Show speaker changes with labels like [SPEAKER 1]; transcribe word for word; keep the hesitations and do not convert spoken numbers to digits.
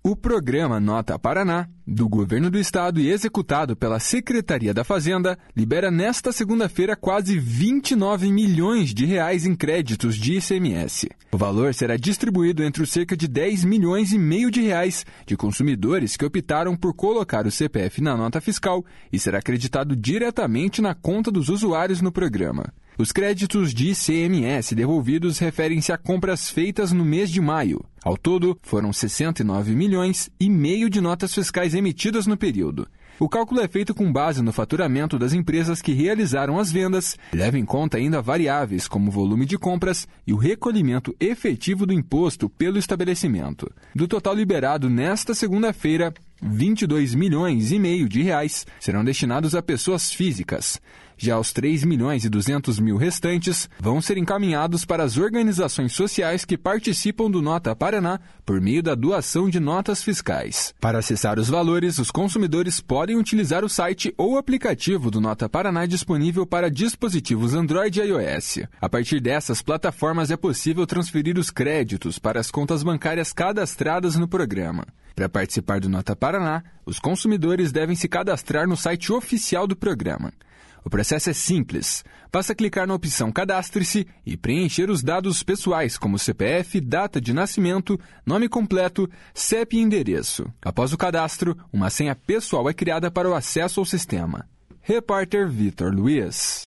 [SPEAKER 1] O programa Nota Paraná, do Governo do Estado e executado pela Secretaria da Fazenda, libera nesta segunda-feira quase vinte e nove milhões de reais em créditos de I C M S. O valor será distribuído entre os cerca de dez milhões e meio de reais de consumidores que optaram por colocar o C P F na nota fiscal e será acreditado diretamente na conta dos usuários no programa. Os créditos de I C M S devolvidos referem-se a compras feitas no mês de maio. Ao todo, foram sessenta e nove milhões e meio de notas fiscais emitidas no período. O cálculo é feito com base no faturamento das empresas que realizaram as vendas e leva em conta ainda variáveis como o volume de compras e o recolhimento efetivo do imposto pelo estabelecimento. Do total liberado nesta segunda-feira, vinte e dois milhões e meio de reais serão destinados a pessoas físicas. Já os três milhões e duzentos mil restantes vão ser encaminhados para as organizações sociais que participam do Nota Paraná por meio da doação de notas fiscais. Para acessar os valores, os consumidores podem utilizar o site ou aplicativo do Nota Paraná disponível para dispositivos Android e iOS. A partir dessas plataformas é possível transferir os créditos para as contas bancárias cadastradas no programa. Para participar do Nota Paraná, os consumidores devem se cadastrar no site oficial do programa. O processo é simples. Basta clicar na opção Cadastre-se e preencher os dados pessoais como C P F, data de nascimento, nome completo, C E P e endereço. Após o cadastro, uma senha pessoal é criada para o acesso ao sistema. Repórter Vitor Luiz.